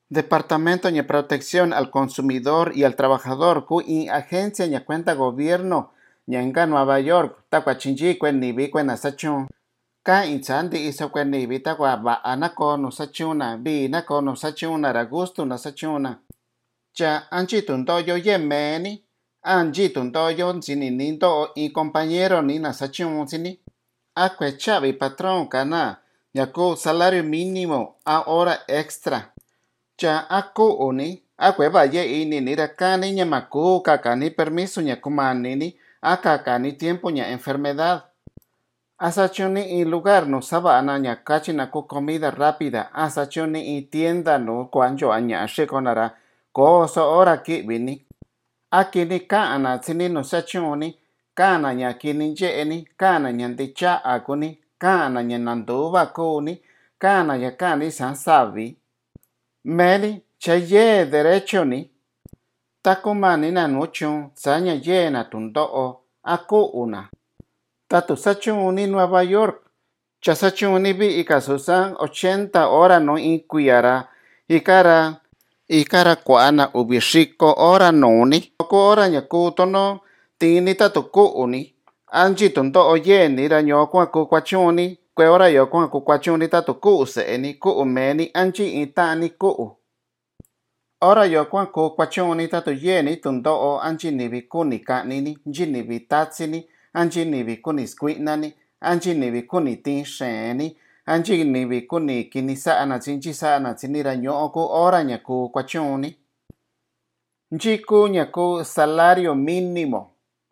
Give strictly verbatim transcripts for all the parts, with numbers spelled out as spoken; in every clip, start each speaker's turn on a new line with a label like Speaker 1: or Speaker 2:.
Speaker 1: Departamento de Protección al Consumidor y al Trabajador, ku in agencia ña cuenta gobierno ñanga Nueva York, takwa chinji kwen nibi kwen asachun. Ka inchandi iso kwen nibi takwa ba anako no sachuna, bi nako no sachuna, ragustu no sachuna. Cha anchi tuntoyo yemeni, anchi tuntoyo sini nindo y compañero ni na sachun sini. Akwe chavi patrón kana, yaku salario mínimo a hora extra. Cha aku uni, akwe vaye ini nirakani ñamaku kakani permiso ñakumanini, akakani tiempo ña enfermedad. Asachuni y lugar no sabana ñakachi naku comida rápida, asachuni y tienda no cuanjo aña shekonara, koso ora kibini. Akini kaana sini no sachuni, kana ñakini jeeni, kana ñandicha akuni, kana ñananduva kuni, kana yakani sansavi. Meli, chaye derecho ni. Takumani na nuchun, sanya ye na tundoo, aku una. Tatu sachuni Nueva York. Cha sachuni bi ikasusan ochenta hora no inquiara. Ikara, ikara kuana ubishiko hora noni. Oku hora nyakuto no, tini tatu ku uni. Anji tundoo ye ni ranyo kwa kukwachuni. Kwe ora yo kwa kukwachuni tatu ku useeni, ku umeni, anji itani ku. Ora yo kwa kukwachuni tatu yeni tundoo anji nibi kuni kanini, nji nibi tatsini, anji nibi kuni squitnani, anji nibi kuni tinsheni, anji nibi kuni kinisaana zinji saana zinira nyoku ora nyaku kwachuni. Njiku nyaku salario mínimo.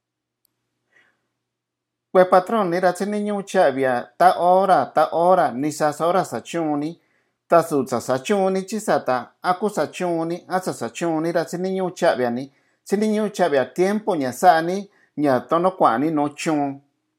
Speaker 1: Kwe patrón nira zini nyuchavia ta ora ta ora nisas ora sachuni. Ta sutsa sachuni chisata aku sachuni asa sachuni ra zini nyuchavia ni. Zini nyuchavia tiempo nyasani nya tono kwani no chun.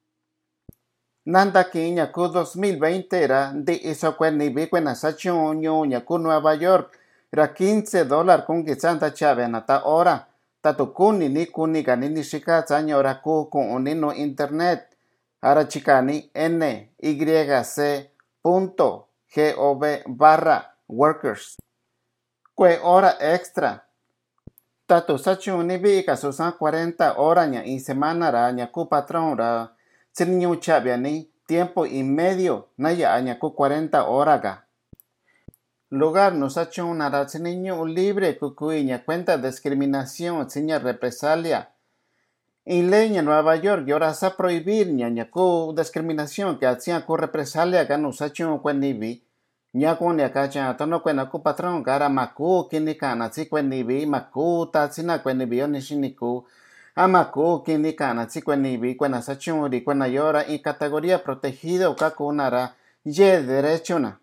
Speaker 1: Nanda ki nyaku dos mil veinte ra di iso kwen nibi kwen sachun nyu nyaku Nueva York ra quince dólar kun kisanta chavia na ta ora. Tatu kuni ni kuni gani ni shika tsanyo ra ku kuni no internet. Ara chikani N Y C punto gov barra workers. Kwe hora extra. Tatu sachuni bi ikasusan cuarenta hora ña in semana ra ña ku patrón ra. Sinñu chabia ni tiempo y medio na ya ña ku cuarenta hora ga. Lugar no sachuna ra sinñu libre kukui ña cuenta discriminación siña represalia. En ley en Nueva York, ahora se prohibir ña ku discriminación que hacía ku represalia que no sachun kwen nibi. Ña ku ña kacha tono kwen ku patrón gara maku kini kana si kwen nibi maku ta sina kwen nibi yo nishiniku. Amaku kini kana si kwen nibi kwen sachun ri kwen ayora en categoría protegido kaku nara ye derecho na.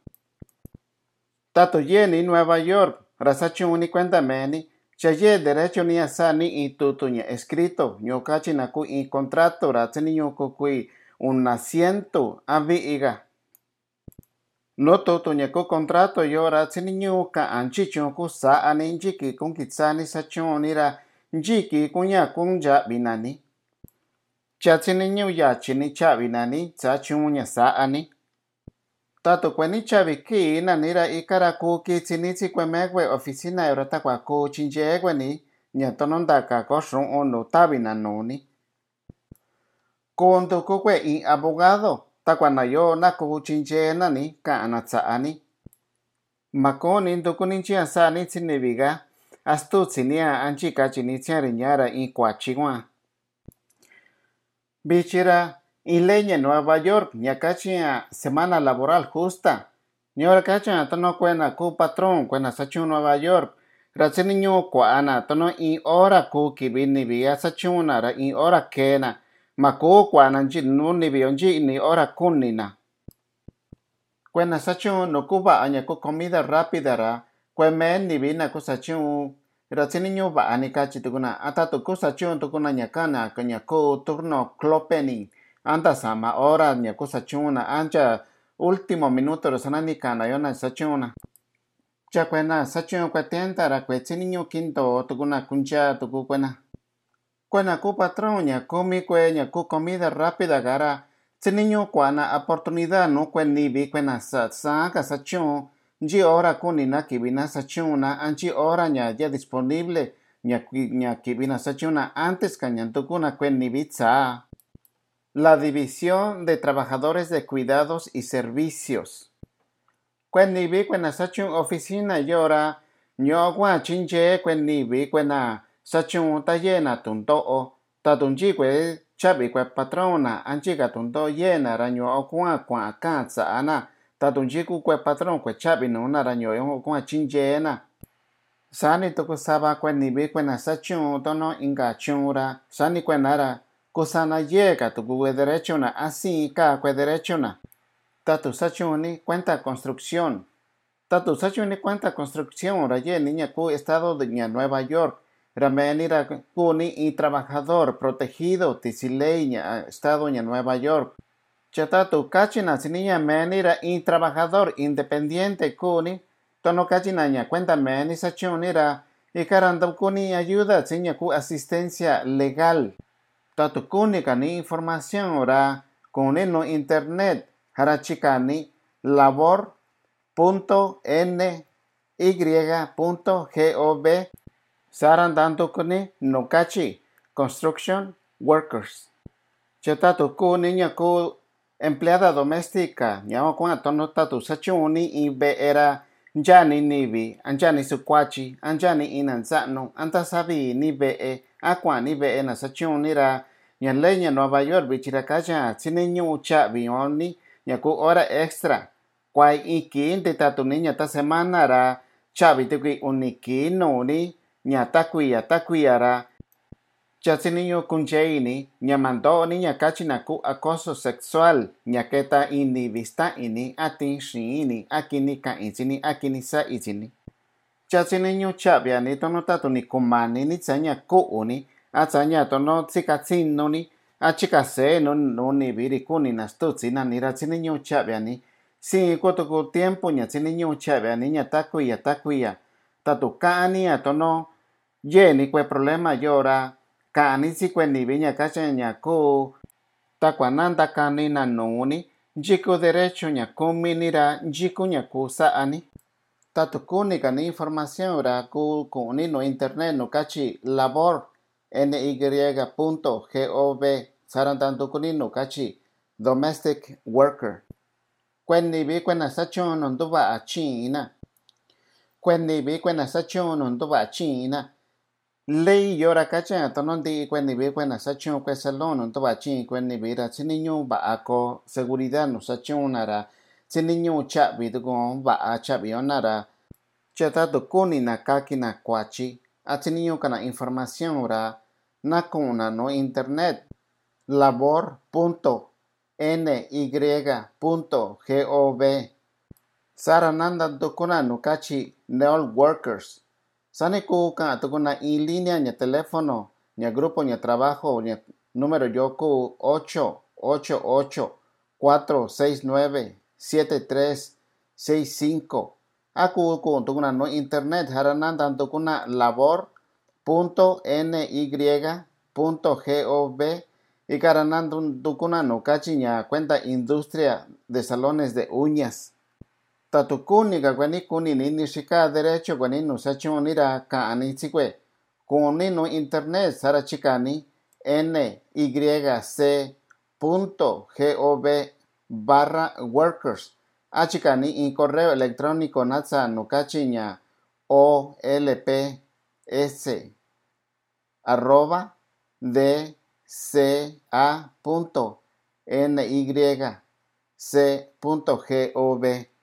Speaker 1: Tato ye ni Nueva York, rasachun ni cuenta meni. Chaye derecho ni asani y tutu ña escrito, ño kachi naku y contrato ra tsini ño kukui un asiento aviiga. No tutu ña ku contrato yo ra tsini ño ka anchichon ku saani njiki kun kitsani sachon ni ra njiki kunya kun ja binani. Cha tsini ño ya chini cha binani sachon ña saani. Tatu kweni chaviki na nira ikara kuki tsinitsi kwemekwe oficina eurata kwa ku chinjegwe ni nyatonondaka koshun ono tabina noni. Kundu kukwe in abogado takwa na yo na ku chinjena ni ka anatsaani. Makoni ndukuninchi asani tsinibiga astu tsinia anchika chinitsia riñara in kwa chigwa. Bichira en ley en Nueva York, ña kachia semana laboral justa. Ñora kachia tono kuena ku patrón kuena sachun Nueva York. Ratsini nyo kuana tono in hora ku kibini bia sachuna ra in hora kena. Maku kuana nji nuni bionji ni hora kunina. Kuena sachun no kuba aña ku comida rápida ra. Kue men ni bina ku sachun. Ratsini nyo ba anikachi tukuna. Atatu ku sachun tukuna ñakana kanya ku turno klopeni. Anta sama hora ña ku sachuna ancha último minuto rosanani kana yona sachuna. Cha kuena sachun kwe tienta ra kwe tsini nyo kinto tukuna kuncha tuku kuena. Kuena ku patrón ña kumi kwe ña ku comida rápida gara tsini nyo kuana oportunidad no kwe nibi kuena sa saka sachun Nji ora kuni na kibina sachuna anji ora nya ya disponible nya nya kibina sachuna antes kañantukuna kuen nibitsa. La división de trabajadores de cuidados y servicios. Kuen nibi kwena sachun oficina yora nyo kwa chinche kwen nibi kwena sachun tayena tunto tatunji kwe chabi kwe patrona anchi ka tunto yena ranyo kwa kwa kansa ana tatunji ku kwe patron kwe chabi nuna ranyo yung kwa chinche na sani toko saba kwen nibi kwena sachun tono inga chunra sani kwenara kusana yeka tuku kwe derecho na así ka kwe derecho na tatu sachuni cuenta construcción. Tatu sachuni cuenta construcción raye niña ku estado de Nueva York. Ramenira kuni y trabajador protegido tisileña estado de Nueva York. Chatatu kachina niña menira y trabajador independiente kuni. Tono kachina ña cuenta meni sachunira y karando kuni ayuda siña ku asistencia legal. Tatu kuni kani información ora kuni no internet. Harachikani labor punto n y punto gov sarandandukuni nokachi construction workers. Chetatu ku niña ku empleada doméstica ñamo ku atono tatu sachuni y be era njani nibi anjani sukwachi anjani inansano antasabi ni be e akwa ni be e na sachuni ra ñaleña Nueva York bichirakacha siniñu chabi oni Yaku hora extra. Kwai iki de tatu niña ta semana ra chabi tukui uniki noni ña takuya takuya ra chasi niño kuncheini ña mando niña kachina ku acoso sexual ña keta ini vista ini atin shini akini ka insini akini sa insini chasi niño chabi ani tono tatu ni kumani ni tsanya ku uni atsanya tono tsikatsin noni achikase no no ni biri kuni na stutsi na nira tsini nyu chabiani si koto tiempo nya tsini nyu chabiani nya takuya takuya tatu kani atono ye ni kwe problema yora kani si kwe ni binya kacha nya ko takwananda kani na nuni njiko derecho nya kumi nira njiko nya ku saani tatu kuni kani información ra ku kuni no internet no kachi labor ny punto gov sarandandukuni no kachi domestic worker. Kwen nibi kwena sachun nonduba a China. Kwen nibi kwena sachun nonduba a China. Lei yora kacha tonondi kwen nibi kwena sachun kwe salon nonduba a China kwen nibi ra sininyu ba ako seguridad no sachun nara sininyu chabi dugon ba a chabi onara chata dukuni na kaki na kwachi atiniyo kana información ra na kuna no internet labor punto n y punto gov sarananda dukuna no kachi neol workers sani ku ka tukuna en línea ña teléfono ña grupo ña trabajo ña número yoku ocho ocho ocho cuatro seis nueve siete tres seis cinco aku ku tukuna no internet harananda tukuna labor punto n y punto gov y karananda tukuna no kachi ña cuenta industria de salones de uñas tatukuni ka kwani kuni ni shika derecho kwani no sachunira ka ani sikwe kuni no internet sarachikani nyc punto gov barra workers achikani y correo electrónico natsa no kachiña olps arroba dca punto nyc punto gov